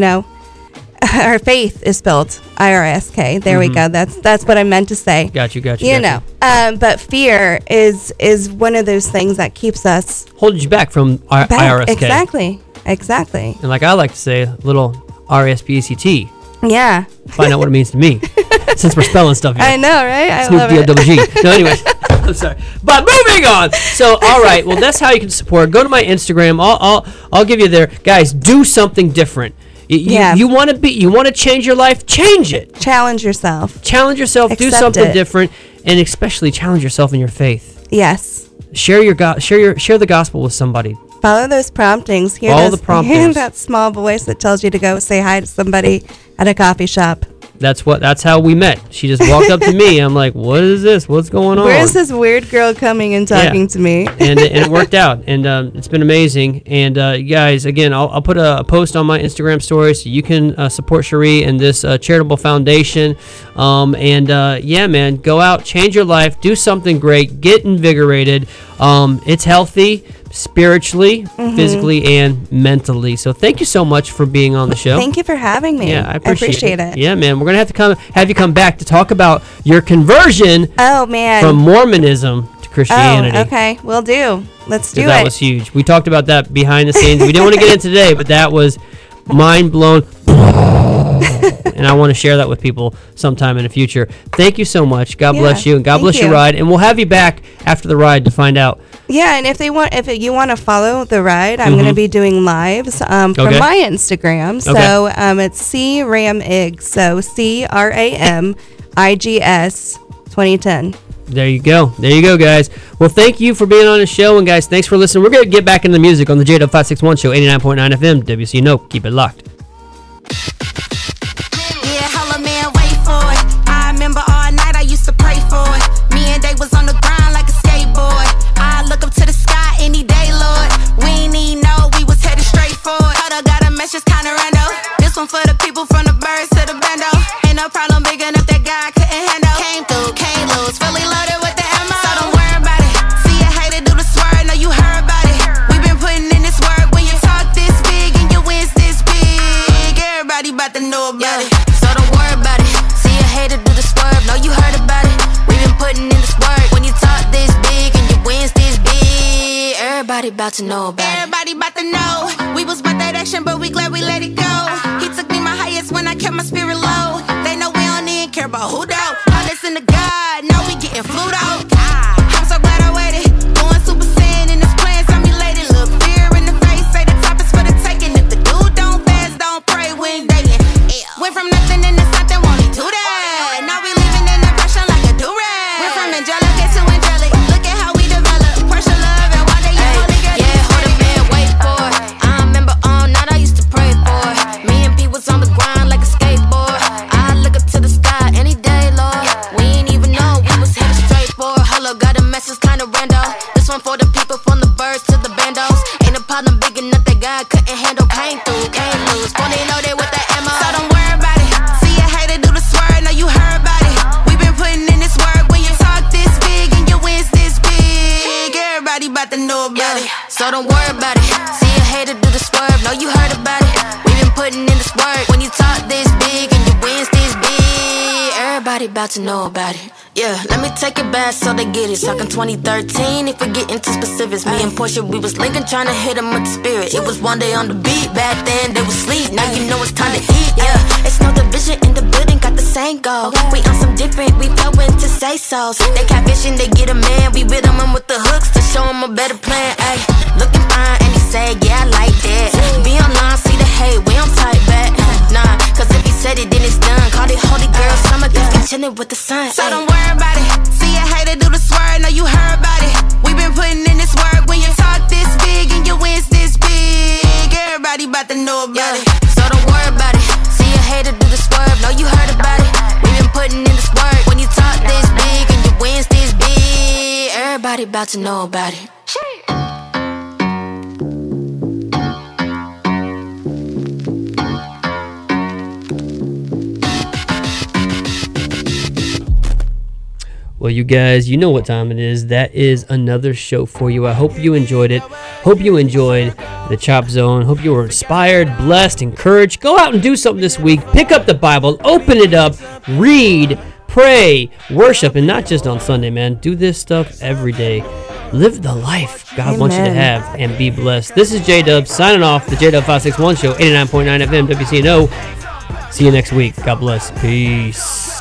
Our faith is spelled I-R-S-K. There we go. That's what I meant to say. Got you. But fear is one of those things that keeps us holding you back from IRSK. Exactly. And like I like to say, little R-E-S-P-E-C-T. Yeah. Find out what it means to me, since we're spelling stuff here. I know, right? I Snoop love it. D-O-double-G. No, anyways. I'm sorry. But moving on. So, all right. Well, that's how you can support. Go to my Instagram. I'll give you there. Guys, do something different. You want to change your life? Change it. Challenge yourself. Do Accept something it. different, and especially challenge yourself in your faith. Yes. Share the gospel with somebody. Follow those promptings. Hear Follow the promptings. Hear that small voice that tells you to go say hi to somebody at a coffee shop. That's how we met. She just walked up to me. I'm like, what is this? What's going on? Where is this weird girl coming and talking to me? and it worked out, and it's been amazing. And you guys, again, I'll put a post on my Instagram story so you can support Cherie and this charitable foundation. Yeah, man, go out, change your life, do something great, get invigorated. It's healthy spiritually, physically, and mentally. So thank you so much for being on the show. Thank you for having me. Yeah, I appreciate it. Yeah, man, we're gonna have you come back to talk about your conversion. Oh man, from Mormonism to Christianity. Oh, okay, we'll do. Let's do it. That was huge. We talked about that behind the scenes. We didn't want to get into today, but that was mind blown. And I want to share that with people sometime in the future. Thank you so much. God bless you, and God bless your you. ride. And we'll have you back after the ride to find out. Yeah, and if you want to follow the ride, I'm going to be doing lives from my Instagram. So it's CRAMIGS. So CRAMIGS 2010. There you go. There you go, guys. Well, thank you for being on the show. And, guys, thanks for listening. We're going to get back into the music on the JW561 show, 89.9 FM, WCNO. Keep it locked. Yeah, holla, man, wait for it. I remember all night I used to pray for it. Me and Day was on the grind like a skateboard. I look up to the sky any day, Lord. We ain't even know we was headed straight for it. Hold up, got a message kinda rando. This one for the people from the birds to the bando. Ain't no problem big enough that God couldn't handle. Came through, can't lose, fully loaded with the ammo. So don't worry about it. See a hater do the swerve, know you heard about it. We been putting in this work. When you talk this big and your wins this big, everybody about to know about it. So don't worry about it. See a hater do the swerve, know you heard about it. We been putting in this work. When you talk this big and your wins this big, everybody about to know about it. Everybody about to know. We was about that action, but we glad we let it go. He took me my highest when I kept my spirit low. They know we don't even care about who though. I listen to God, now we getting flued out. I'm so glad I waited. Going Super Saiyan in this plan, simulated. Look fear in the face, say the top is for the taking. If the dude don't fast, don't pray, we ain't dating. Went from nothing into something, won't he do that? Now we living in depression like a do-rag. Went from angelic to angelic. Look at how we develop. Pressure, love, and one day you only get it. Yeah, hold up, man, wait for it. I remember all night I used to pray for it. Me and P was on the grind like a skateboard. I look up to the sky any day, Lord. We ain't even know we was headed straight for it. Hello, got a message kinda random. This one for the people from the birds to the bandos. Ain't a problem big enough that God couldn't handle. Came through, can't lose. Fully loaded with the ammo. So don't worry about it. See a hater do the swerve, know you heard about it. We been putting in this work. When you talk this big and your wins this big, everybody about to know about it. So don't worry about it. See a hater do the swerve, know you heard about it. We been putting in this work. When you talk this big and your wins this big, everybody about to know about it. Yeah, let me take it back so they get it. Talking 2013, if we get into specifics. Me and Portia, we was linking, trying to hit them with the spirit. It was one day on the beat, back then they was sleep. Now you know it's time to eat, yeah. It's no division in the building, got the same goal. We on some different, we fell into say so. They catfishing, they get a man. We with them with the hooks to show them a better plan, ayy. Looking fine, and he said, yeah, I like that. Be online, see the hate, we don't type back. Nah, cause if he said it, then it's done. Call it holy girl, summer, things be chillin' with the sun. So don't worry about it. See a hater do the swerve, know you heard about it. We been putting in this work. When you talk this big and your wins this big, everybody about to know about it. So don't worry about it. See a hater do the swerve, know you heard about it. We been putting in this work. When you talk this big and your wins this big, everybody about to know about it. Well, you guys, you know what time it is. That is another show for you. I hope you enjoyed it. Hope you enjoyed the Chop Zone. Hope you were inspired, blessed, encouraged. Go out and do something this week. Pick up the Bible, open it up, read, pray, worship, and not just on Sunday, man. Do this stuff every day. Live the life God wants you to have and be blessed. This is J-Dub signing off the J-Dub 561 show, 89.9 FM, WCNO. See you next week. God bless. Peace.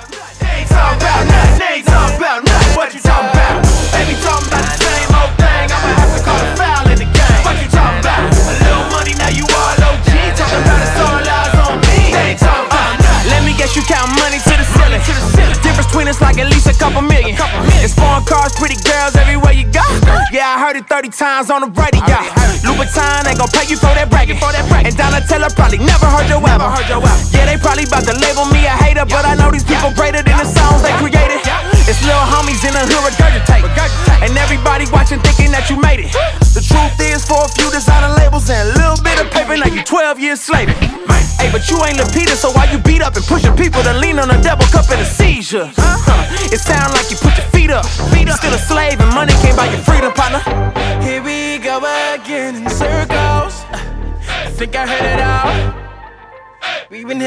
What you talking about? Baby talking about the same old thing. I'ma have to call a foul in the game. What you talking about? A little money, now you all OG. Talking about it's all eyes on me. They ain't talking about let me guess you count money to the ceiling. Difference between us like at least a couple million. It's foreign cars, pretty girls everywhere you go. Yeah, I heard it 30 times on the radio. Louboutin ain't gon' pay you for that bragging. And Donatella probably never heard your album. Yeah, they probably about to label me a hater, but I know these people greater than the songs they created. It's little homies in the hood regurgitate. And everybody watching thinking that you made it. The truth is for a few designer labels and a little bit of paper, now you 12 years slated. Hey, but you ain't Lil Peter, so why you beat up and pushing people to lean on a double cup in a seizure? It sound like you put your feet up. Still a slave and money can't buy your freedom, partner. Here we go again in circles. I think I heard it all. We've been